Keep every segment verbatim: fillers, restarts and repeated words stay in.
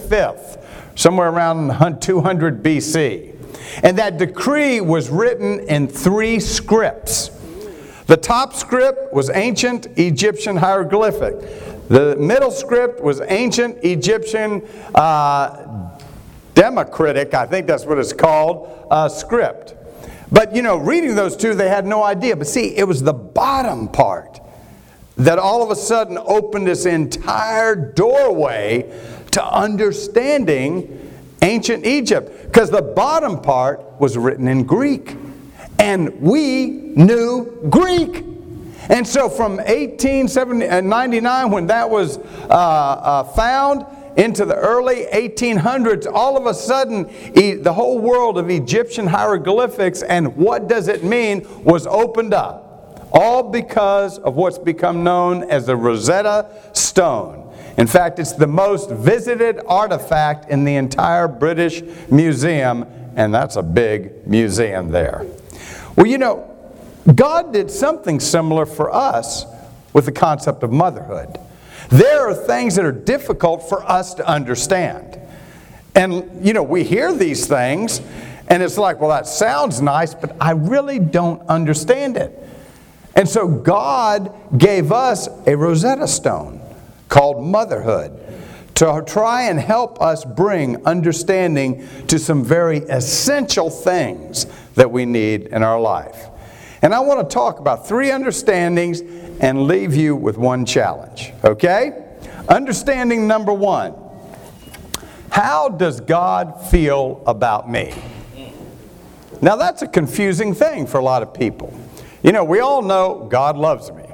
fifth, somewhere around two hundred B C. And that decree was written in three scripts. The top script was ancient Egyptian hieroglyphic. The middle script was ancient Egyptian uh, Democritic, I think that's what it's called, uh, script. But, you know, reading those two, they had no idea. But see, it was the bottom part that all of a sudden opened this entire doorway to understanding ancient Egypt. Because the bottom part was written in Greek. And we knew Greek. And so from eighteen ninety-nine, when that was uh, uh, found, into the early eighteen hundreds, all of a sudden, e- the whole world of Egyptian hieroglyphics and what does it mean was opened up. All because of what's become known as the Rosetta Stone. In fact, it's the most visited artifact in the entire British Museum, and that's a big museum there. Well, you know, God did something similar for us with the concept of motherhood. There are things that are difficult for us to understand. And, you know, we hear these things, and it's like, well, that sounds nice, but I really don't understand it. And so God gave us a Rosetta Stone called motherhood to try and help us bring understanding to some very essential things that we need in our life. And I want to talk about three understandings and leave you with one challenge, okay? Understanding number one. How does God feel about me? Now that's a confusing thing for a lot of people. You know, we all know God loves me.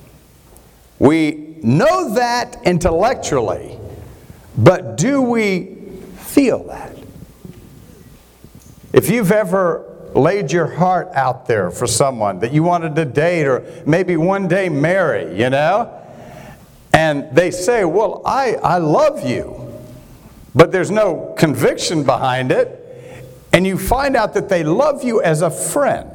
We know that intellectually, but do we feel that? If you've ever laid your heart out there for someone that you wanted to date or maybe one day marry, you know, and they say, well, I, I love you, but there's no conviction behind it, and you find out that they love you as a friend.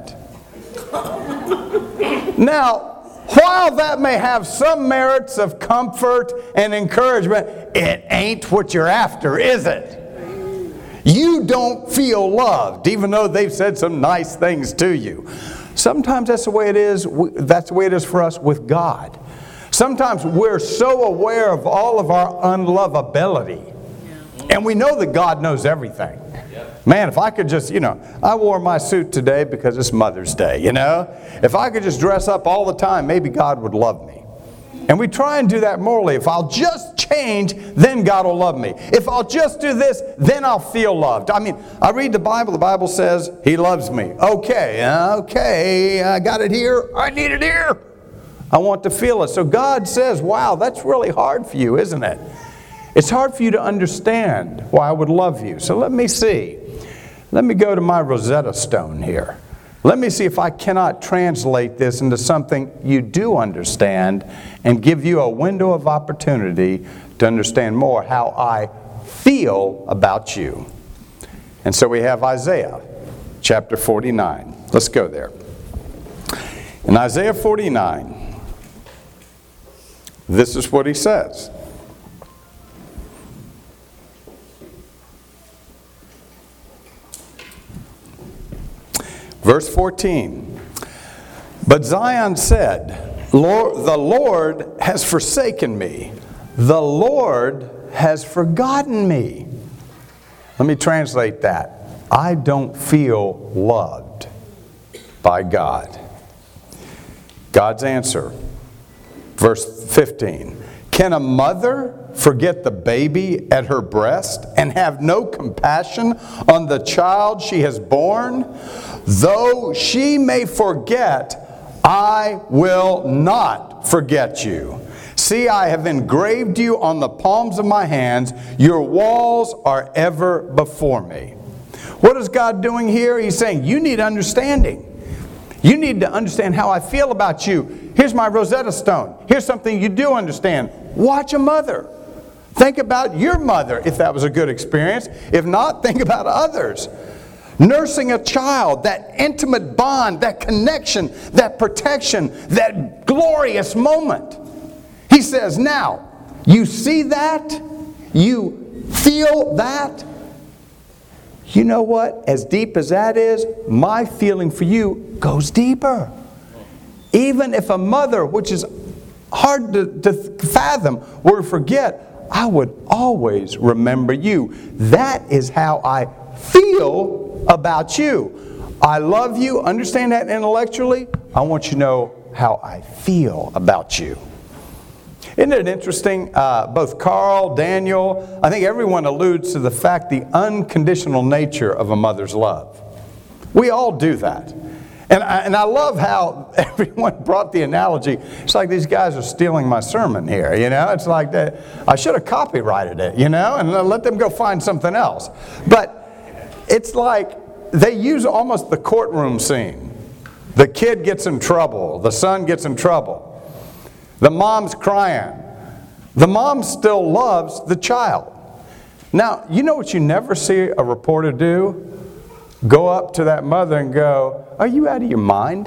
Now, while that may have some merits of comfort and encouragement, it ain't what you're after, is it? You don't feel loved, even though they've said some nice things to you. Sometimes that's the way it is. That's the way it is for us with God. Sometimes we're so aware of all of our unlovability. And we know that God knows everything. Man, if I could just, you know, I wore my suit today because it's Mother's Day, you know. If I could just dress up all the time, maybe God would love me. And we try and do that morally. If I'll just change, then God will love me. If I'll just do this, then I'll feel loved. I mean, I read the Bible. The Bible says He loves me. Okay, okay, I got it here. I need it here. I want to feel it. So God says, wow, that's really hard for you, isn't it? It's hard for you to understand why I would love you. So let me see. Let me go to my Rosetta Stone here. Let me see if I cannot translate this into something you do understand and give you a window of opportunity to understand more how I feel about you. And so we have Isaiah chapter forty-nine. Let's go there. In Isaiah forty-nine, this is what he says. Verse fourteen, but Zion said, Lord, the Lord has forsaken me. The Lord has forgotten me. Let me translate that. I don't feel loved by God. God's answer, verse fifteen, can a mother forget the baby at her breast and have no compassion on the child she has borne? Though she may forget, I will not forget you. See, I have engraved you on the palms of my hands. Your walls are ever before me. What is God doing here? He's saying, you need understanding. You need to understand how I feel about you. Here's my Rosetta Stone. Here's something you do understand. Watch a mother. Think about your mother, if that was a good experience. If not, think about others. Nursing a child, that intimate bond, that connection, that protection, that glorious moment. He says, now, you see that? You feel that? You know what? As deep as that is, my feeling for you goes deeper. Even if a mother, which is hard to, to fathom, were to forget, I would always remember you. That is how I feel about you. I love you. Understand that intellectually? I want you to know how I feel about you. Isn't it interesting? Uh, both Carl, Daniel, I think everyone alludes to the fact the unconditional nature of a mother's love. We all do that. And I, and I love how everyone brought the analogy. It's like these guys are stealing my sermon here, you know? It's like that. I should have copyrighted it, you know, and let them go find something else. But it's like they use almost the courtroom scene. The kid gets in trouble. The son gets in trouble. The mom's crying. The mom still loves the child. Now, you know what you never see a reporter do? Go up to that mother and go, are you out of your mind?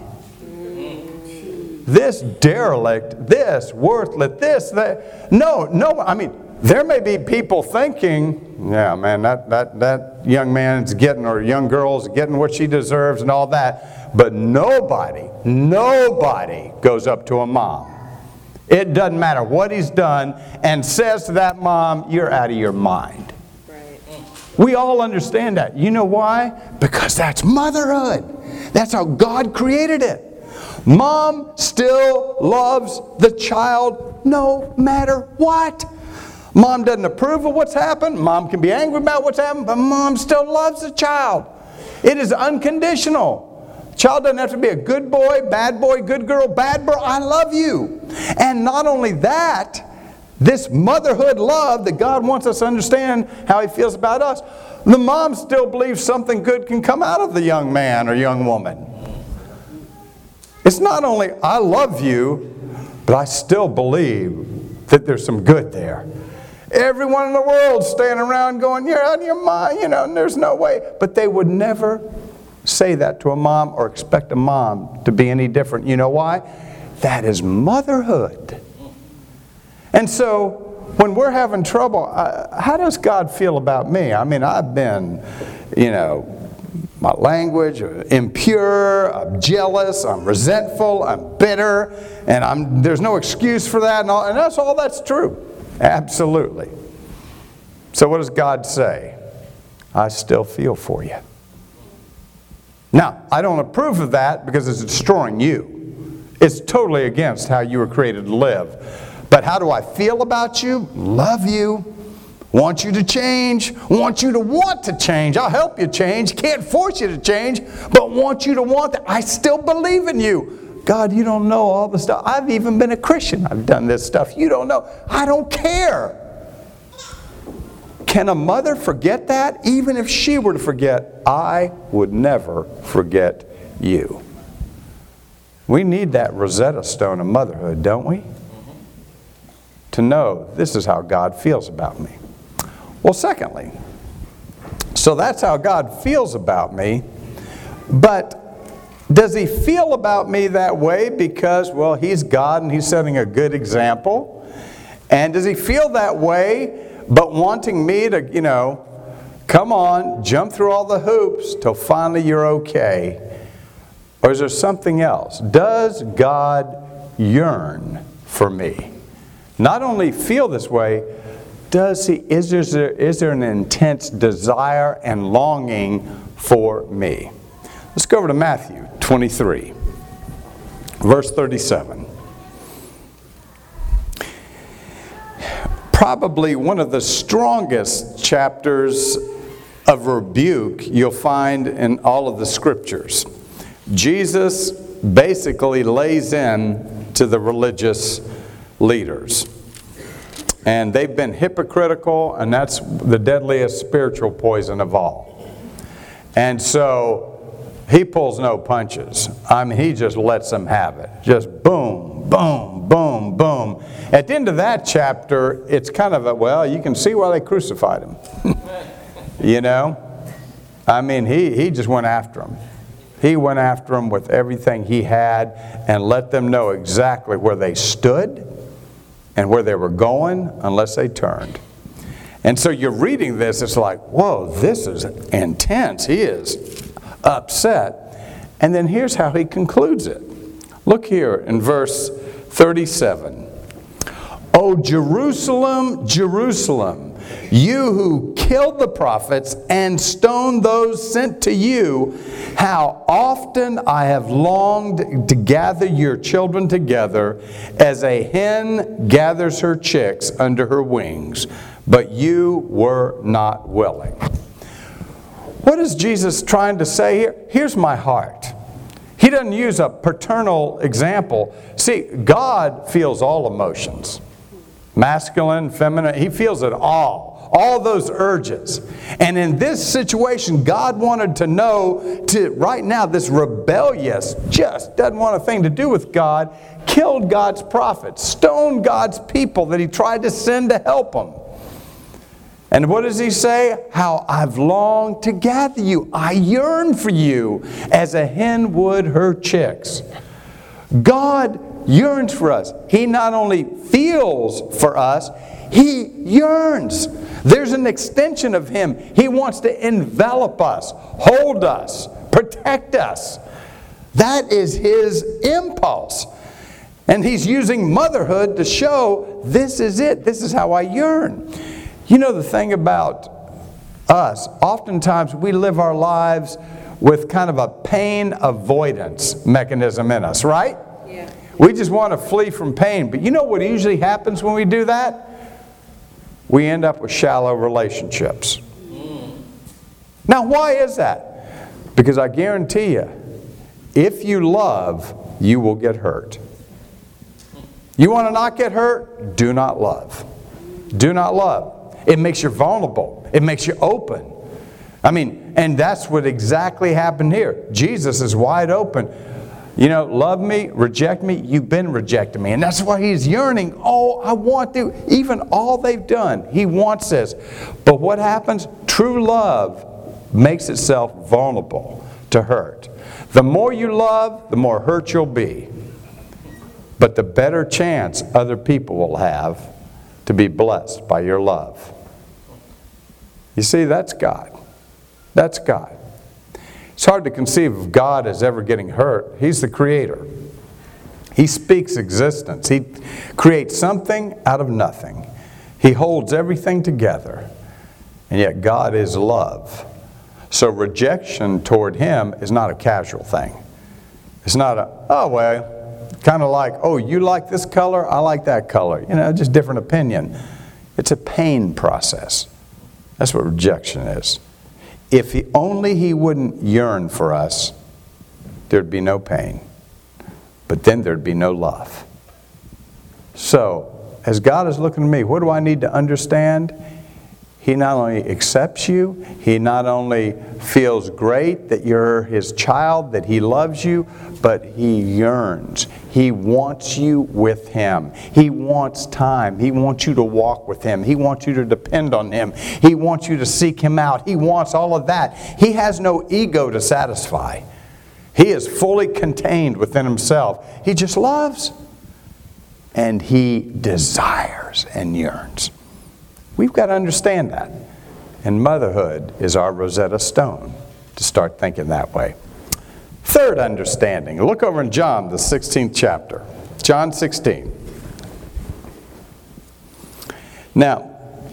This derelict, this worthless, this, that. No, no, I mean, there may be people thinking, yeah, man, that, that, that young man's getting, or young girl's getting what she deserves and all that. But nobody, nobody goes up to a mom. It doesn't matter what he's done, and says to that mom, you're out of your mind. Right. We all understand that. You know why? Because that's motherhood. That's how God created it. Mom still loves the child no matter what. Mom doesn't approve of what's happened. Mom can be angry about what's happened, but mom still loves the child. It is unconditional. Child doesn't have to be a good boy, bad boy, good girl, bad girl. I love you. And not only that, this motherhood love that God wants us to understand how He feels about us, the mom still believes something good can come out of the young man or young woman. It's not only I love you, but I still believe that there's some good there. Everyone in the world standing around going, you're out of your mind, you know, and there's no way. But they would never say that to a mom or expect a mom to be any different. You know why? That is motherhood. And so when we're having trouble, uh, how does God feel about me? I mean, I've been, you know, my language, impure, I'm jealous, I'm resentful, I'm bitter, and I'm, there's no excuse for that. And, all, and that's all that's true. Absolutely. So what does God say? I still feel for you. Now, I don't approve of that because it's destroying you. It's totally against how you were created to live. But how do I feel about you? Love you. Want you to change. Want you to want to change. I'll help you change. Can't force you to change, but want you to want that. I still believe in you. God, you don't know all the stuff. I've even been a Christian. I've done this stuff. You don't know. I don't care. Can a mother forget that? Even if she were to forget, I would never forget you. We need that Rosetta Stone of motherhood, don't we? To know this is how God feels about me. Well, secondly, so that's how God feels about me, but does He feel about me that way because, well, He's God and He's setting a good example? And does He feel that way but wanting me to, you know, come on, jump through all the hoops till finally you're okay? Or is there something else? Does God yearn for me? Not only feel this way, does He, is there, is there an intense desire and longing for me? Let's go over to Matthew twenty-three, verse thirty-seven. Probably one of the strongest chapters of rebuke you'll find in all of the scriptures. Jesus basically lays in to the religious leaders. And they've been hypocritical, and that's the deadliest spiritual poison of all. And so He pulls no punches. I mean, He just lets them have it. Just boom, boom, boom, boom. At the end of that chapter, it's kind of a, well, you can see why they crucified Him. You know? I mean, he, he just went after them. He went after them with everything He had and let them know exactly where they stood and where they were going unless they turned. And so you're reading this, it's like, whoa, this is intense. He is upset. And then here's how he concludes it. Look here in verse thirty-seven. O Jerusalem, Jerusalem, you who killed the prophets and stoned those sent to you, how often I have longed to gather your children together as a hen gathers her chicks under her wings, but you were not willing. What is Jesus trying to say here? Here's my heart. He doesn't use a paternal example. See, God feels all emotions. Masculine, feminine, He feels it all. All those urges. And in this situation, God wanted to know, to right now, this rebellious, just doesn't want a thing to do with God, killed God's prophets, stoned God's people that He tried to send to help Him. And what does He say? How I've longed to gather you. I yearn for you as a hen would her chicks. God yearns for us. He not only feels for us, He yearns. There's an extension of Him. He wants to envelop us, hold us, protect us. That is His impulse. And He's using motherhood to show this is it. This is how I yearn. You know the thing about us, oftentimes we live our lives with kind of a pain avoidance mechanism in us, right? Yeah. We just want to flee from pain. But you know what usually happens when we do that? We end up with shallow relationships. Mm. Now, why is that? Because I guarantee you, if you love, you will get hurt. You want to not get hurt? Do not love. Do not love. It makes you vulnerable. It makes you open. I mean, and that's what exactly happened here. Jesus is wide open. You know, love me, reject me, you've been rejecting me. And that's why He's yearning. Oh, I want to. Even all they've done, He wants this. But what happens? True love makes itself vulnerable to hurt. The more you love, the more hurt you'll be. But the better chance other people will have to be blessed by your love. You see, that's God. That's God. It's hard to conceive of God as ever getting hurt. He's the Creator. He speaks existence. He creates something out of nothing. He holds everything together. And yet God is love. So rejection toward Him is not a casual thing. It's not a, oh, well, kind of like, oh, you like this color, I like that color. You know, just different opinion. It's a pain process. That's what rejection is. If he, only He wouldn't yearn for us, there'd be no pain. But then there'd be no love. So, as God is looking at me, what do I need to understand? He not only accepts you, He not only feels great that you're His child, that He loves you, but He yearns. He wants you with Him. He wants time. He wants you to walk with Him. He wants you to depend on Him. He wants you to seek Him out. He wants all of that. He has no ego to satisfy. He is fully contained within Himself. He just loves. And He desires and yearns. We've got to understand that. And motherhood is our Rosetta Stone to start thinking that way. Third understanding. Look over in John, the sixteenth chapter. John sixteen. Now,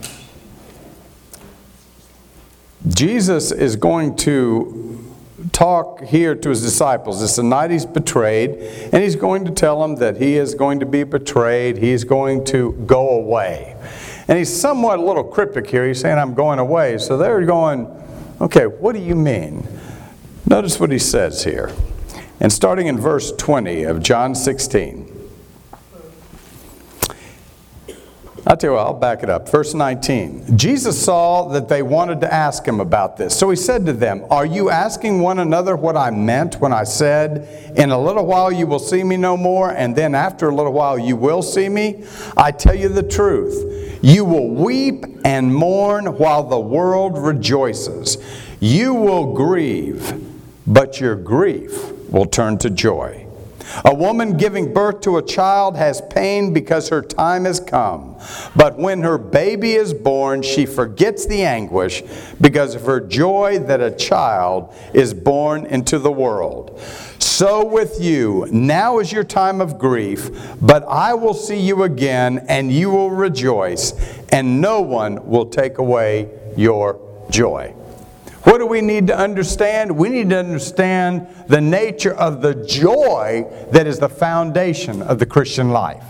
Jesus is going to talk here to His disciples. It's the night He's betrayed, and He's going to tell them that He is going to be betrayed. He's going to go away. And He's somewhat a little cryptic here. He's saying, I'm going away. So they're going, okay, what do you mean? Notice what He says here. And starting in verse twenty of John sixteen. I'll tell you what, I'll back it up. Verse nineteen. Jesus saw that they wanted to ask Him about this. So He said to them, are you asking one another what I meant when I said, in a little while you will see me no more, and then after a little while you will see me? I tell you the truth. You will weep and mourn while the world rejoices. You will grieve, but your grief will turn to joy. A woman giving birth to a child has pain because her time has come. But when her baby is born, she forgets the anguish because of her joy that a child is born into the world. So with you, now is your time of grief, but I will see you again, and you will rejoice, and no one will take away your joy. What do we need to understand? We need to understand the nature of the joy that is the foundation of the Christian life.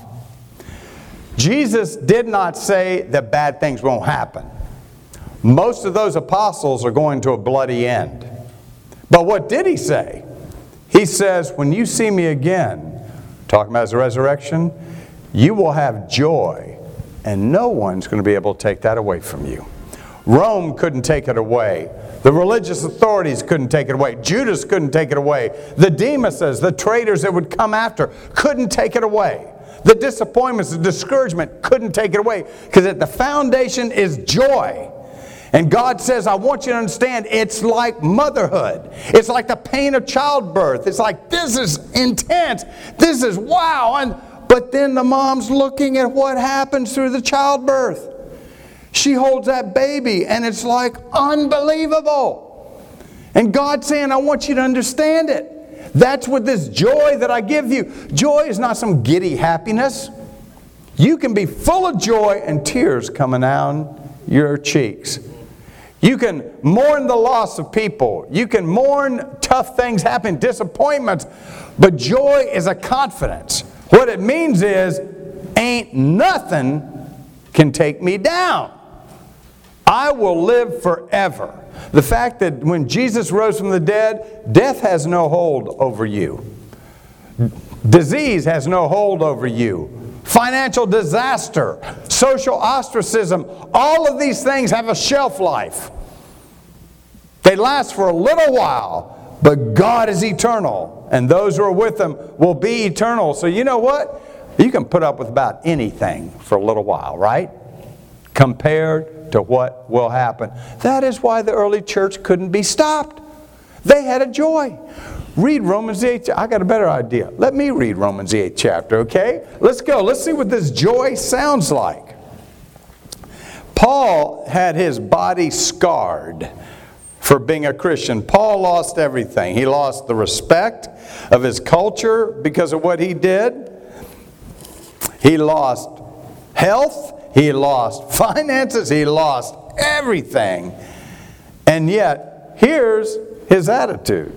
Jesus did not say that bad things won't happen. Most of those apostles are going to a bloody end. But what did he say? He says, when you see me again, talking about his resurrection, you will have joy, and no one's going to be able to take that away from you. Rome couldn't take it away. The religious authorities couldn't take it away. Judas couldn't take it away. The Demases, the traitors that would come after, couldn't take it away. The disappointments, the discouragement couldn't take it away, because at the foundation is joy. And God says, I want you to understand, it's like motherhood. It's like the pain of childbirth. It's like, this is intense. This is wow. And but then the mom's looking at what happens through the childbirth. She holds that baby, and it's like unbelievable. And God's saying, I want you to understand it. That's what this joy that I give you. Joy is not some giddy happiness. You can be full of joy and tears coming down your cheeks. You can mourn the loss of people. You can mourn tough things happening, disappointments. But joy is a confidence. What it means is, ain't nothing can take me down. I will live forever. The fact that when Jesus rose from the dead, death has no hold over you. Disease has no hold over you. Financial disaster, social ostracism, all of these things have a shelf life. They last for a little while, but God is eternal, and those who are with Him will be eternal. So you know what? You can put up with about anything for a little while, right? Compared to what will happen. That is why the early church couldn't be stopped. They had a joy. Read Romans the eighth chapter. I got a better idea. Let me read Romans the eighth chapter, okay? Let's go. Let's see what this joy sounds like. Paul had his body scarred for being a Christian. Paul lost everything. He lost the respect of his culture because of what he did. He lost health. He lost finances. He lost everything. And yet, here's his attitude.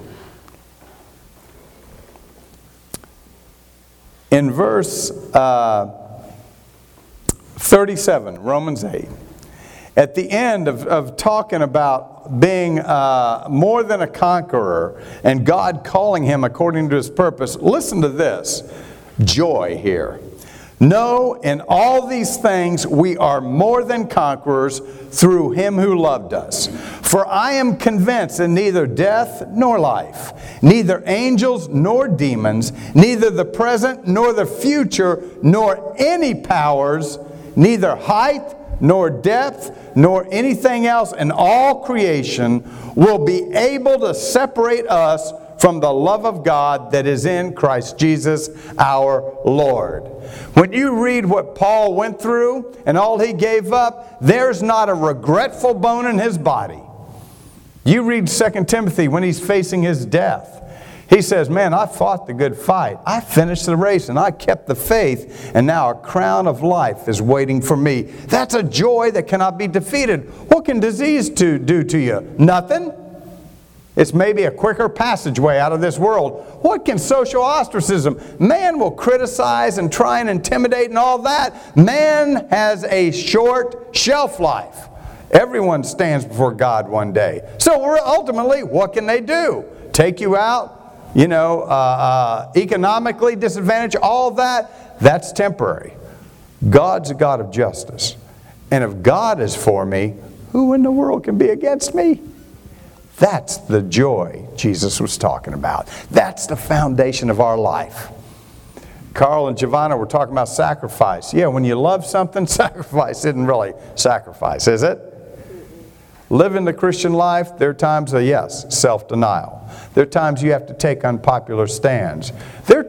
In verse uh, thirty-seven, Romans eight, at the end of, of talking about being uh, more than a conqueror and God calling him according to His purpose, listen to this. Joy here. No, in all these things we are more than conquerors through Him who loved us. For I am convinced that neither death nor life, neither angels nor demons, neither the present nor the future, nor any powers, neither height nor depth, nor anything else in all creation will be able to separate us from the love of God that is in Christ Jesus our Lord. When you read what Paul went through and all he gave up, there's not a regretful bone in his body. You read Second Timothy when he's facing his death. He says, man, I fought the good fight. I finished the race and I kept the faith, and now a crown of life is waiting for me. That's a joy that cannot be defeated. What can disease do to you? Nothing. It's maybe a quicker passageway out of this world. What can social ostracism? Man will criticize and try and intimidate and all that. Man has a short shelf life. Everyone stands before God one day. So ultimately, what can they do? Take you out? You know, uh, uh, economically disadvantaged? All that? That's temporary. God's a God of justice. And if God is for me, who in the world can be against me? That's the joy Jesus was talking about. That's the foundation of our life. Carl and Giovanna were talking about sacrifice. Yeah, when you love something, sacrifice isn't really sacrifice, is it? Living the Christian life, there are times of, yes, self-denial. There are times you have to take unpopular stands. There are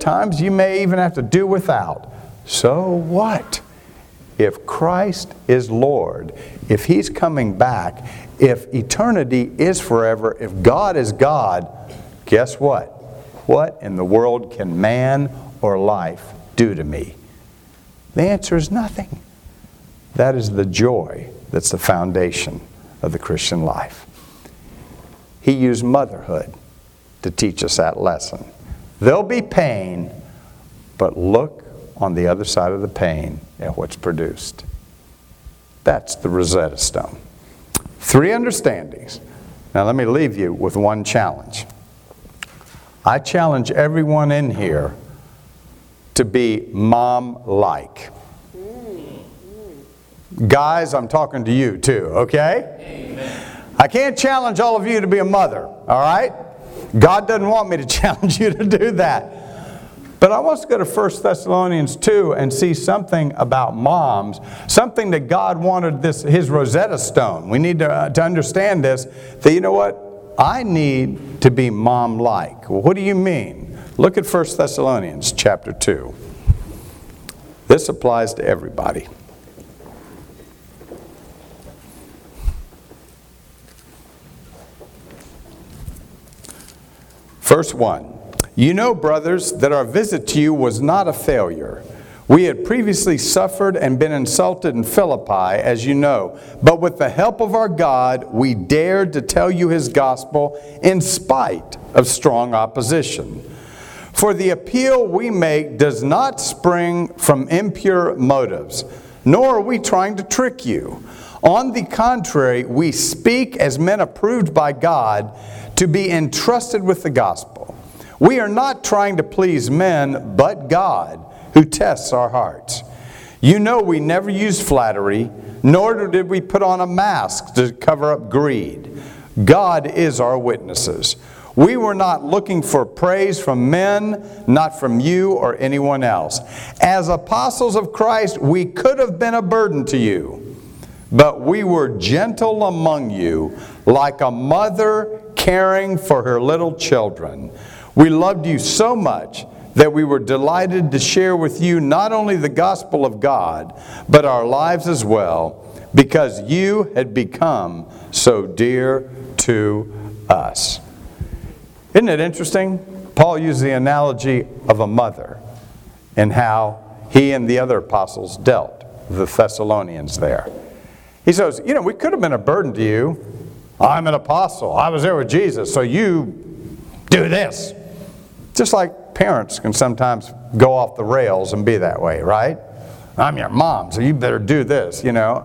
times you may even have to do without. So what? If Christ is Lord, if He's coming back, if eternity is forever, if God is God, guess what? What in the world can man or life do to me? The answer is nothing. That is the joy that's the foundation of the Christian life. He used motherhood to teach us that lesson. There'll be pain, but look on the other side of the pain at what's produced. That's the Rosetta Stone. Three understandings. Now let me leave you with one challenge. I challenge everyone in here to be mom-like. Guys, I'm talking to you too, okay? Amen. I can't challenge all of you to be a mother, all right? God doesn't want me to challenge you to do that. But I want us to go to First Thessalonians two and see something about moms, something that God wanted this, His Rosetta Stone. We need to, uh, to understand this, that you know what? I need to be mom-like. Well, what do you mean? Look at First Thessalonians chapter two. This applies to everybody. Verse one. You know, brothers, that our visit to you was not a failure. We had previously suffered and been insulted in Philippi, as you know. But with the help of our God, we dared to tell you His gospel in spite of strong opposition. For the appeal we make does not spring from impure motives, nor are we trying to trick you. On the contrary, we speak as men approved by God to be entrusted with the gospel. We are not trying to please men, but God, who tests our hearts. You know we never used flattery, nor did we put on a mask to cover up greed. God is our witnesses. We were not looking for praise from men, not from you or anyone else. As apostles of Christ, we could have been a burden to you, but we were gentle among you, like a mother caring for her little children. We loved you so much that we were delighted to share with you not only the gospel of God, but our lives as well, because you had become so dear to us. Isn't it interesting? Paul used the analogy of a mother and how he and the other apostles dealt with the Thessalonians there. He says, you know, we could have been a burden to you. I'm an apostle. I was there with Jesus, so you do this. Just like parents can sometimes go off the rails and be that way, right? I'm your mom, so you better do this, you know.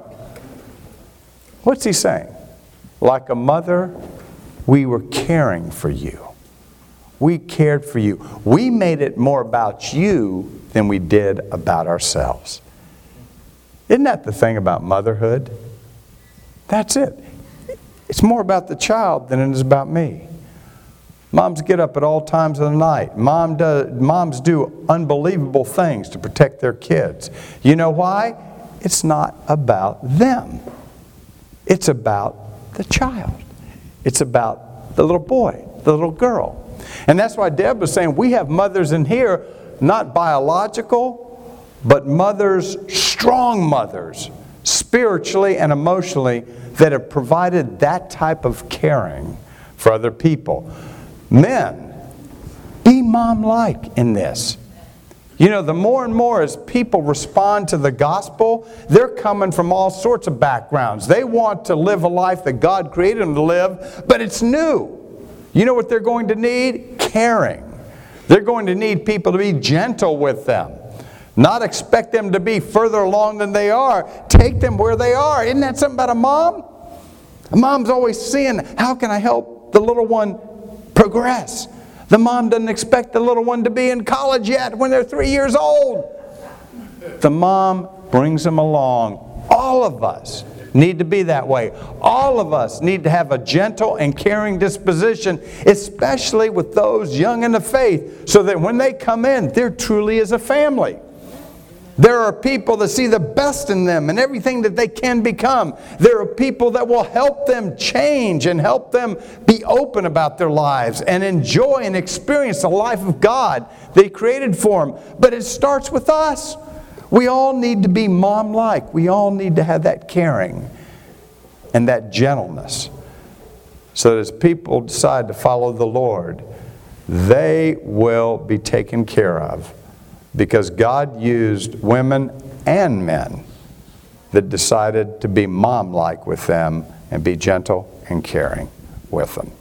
What's he saying? Like a mother, we were caring for you. We cared for you. We made it more about you than we did about ourselves. Isn't that the thing about motherhood? That's it. It's more about the child than it is about me. Moms get up at all times of the night. Mom does, moms do unbelievable things to protect their kids. You know why? It's not about them. It's about the child. It's about the little boy, the little girl. And that's why Deb was saying we have mothers in here, not biological, but mothers, strong mothers, spiritually and emotionally, that have provided that type of caring for other people. Men, be mom-like in this. You know, the more and more as people respond to the gospel, they're coming from all sorts of backgrounds. They want to live a life that God created them to live, but it's new. You know what they're going to need? Caring. They're going to need people to be gentle with them. Not expect them to be further along than they are. Take them where they are. Isn't that something about a mom? A mom's always seeing, how can I help the little one progress? The mom doesn't expect the little one to be in college yet when they're three years old. The mom brings them along. All of us need to be that way. All of us need to have a gentle and caring disposition, especially with those young in the faith, so that when they come in, there truly is a family. There are people that see the best in them and everything that they can become. There are people that will help them change and help them be open about their lives and enjoy and experience the life of God that He created for them. But it starts with us. We all need to be mom-like. We all need to have that caring and that gentleness. So that as people decide to follow the Lord, they will be taken care of. Because God used women and men that decided to be mom-like with them and be gentle and caring with them.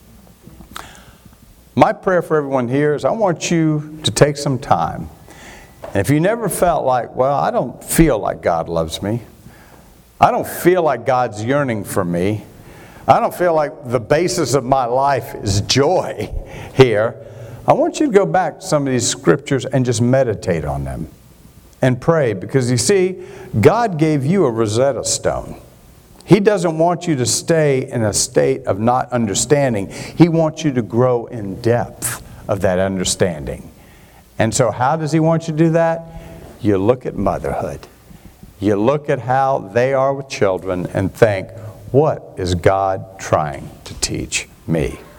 My prayer for everyone here is I want you to take some time. And if you never felt like, well, I don't feel like God loves me. I don't feel like God's yearning for me. I don't feel like the basis of my life is joy here. I want you to go back to some of these scriptures and just meditate on them and pray. Because you see, God gave you a Rosetta Stone. He doesn't want you to stay in a state of not understanding. He wants you to grow in depth of that understanding. And so how does He want you to do that? You look at motherhood. You look at how they are with children and think, what is God trying to teach me?